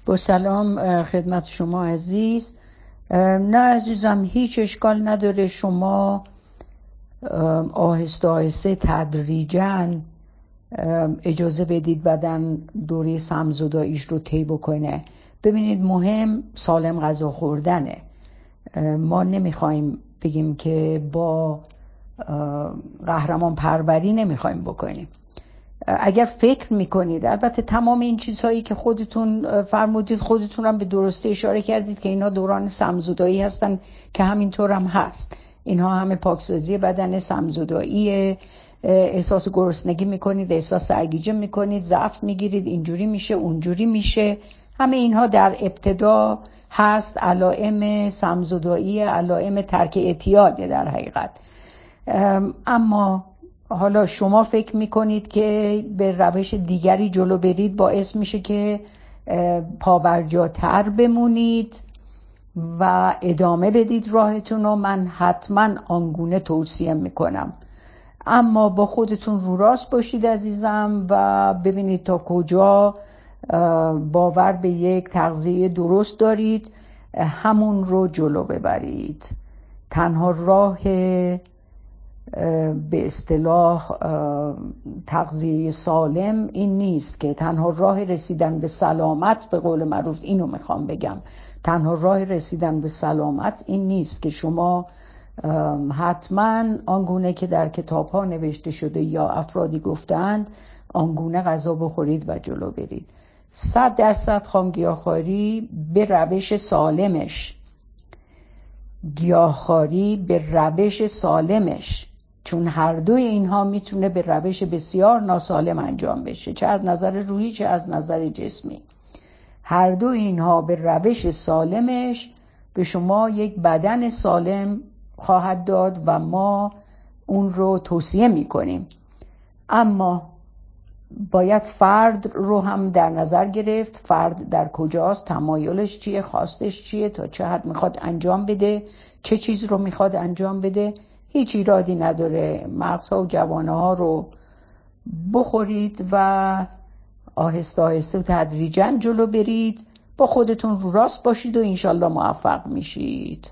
با سلام خدمت شما عزیز. نه عزیزم، هیچ اشکال نداره. شما آهسته آهسته تدریجاً اجازه بدید بدن دوره سمزداییش رو طی بکنه. ببینید، مهم سالم غذا خوردنه. ما نمیخوایم بگیم که با قهرمان پروری نمیخوایم بکنیم. اگر فکر میکنید، البته تمام این چیزهایی که خودتون فرمودید، خودتون هم به درستی اشاره کردید که اینا دوران سمزدایی هستن که همینطور هم هست. اینها همه پاکسازی بدن، سمزدایی، احساس گرسنگی میکنید، احساس سرگیجه میکنید، ضعف میگیرید، اینجوری میشه اونجوری میشه. همه اینها در ابتدا هست، علائم سمزدایی، علائم ترک اعتیاده در حقیقت. اما حالا شما فکر میکنید که به روش دیگری جلو برید باعث میشه که پابرجاتر بمونید و ادامه بدید راهتون رو. من حتما آنگونه توصیه میکنم، اما با خودتون رو راست باشید عزیزم و ببینید تا کجا باور به یک تغذیه درست دارید، همون رو جلو ببرید. تنها راه به اصطلاح تغذیه سالم این نیست که تنها راه رسیدن به سلامت، به قول معروف اینو میخوام بگم، تنها راه رسیدن به سلامت این نیست که شما حتما آنگونه که در کتاب ها نوشته شده یا افرادی گفتند آنگونه غذا بخورید و جلو برید. 100% خام گیاهخواری به روش سالمش، گیاهخواری به روش سالمش، چون هر دوی اینها میتونه به روش بسیار ناسالم انجام بشه، چه از نظر روحی چه از نظر جسمی. هر دو اینها به روش سالمش به شما یک بدن سالم خواهد داد و ما اون رو توصیه میکنیم. اما باید فرد رو هم در نظر گرفت. فرد در کجاست، تمایلش چیه، خواستش چیه، تا چه حد میخواد انجام بده، چه چیز رو میخواد انجام بده. هیچ ایرادی نداره مغزها و جوانه ها رو بخورید و آهسته آهسته و تدریجاً جلو برید. با خودتون رو راست باشید و انشالله موفق میشید.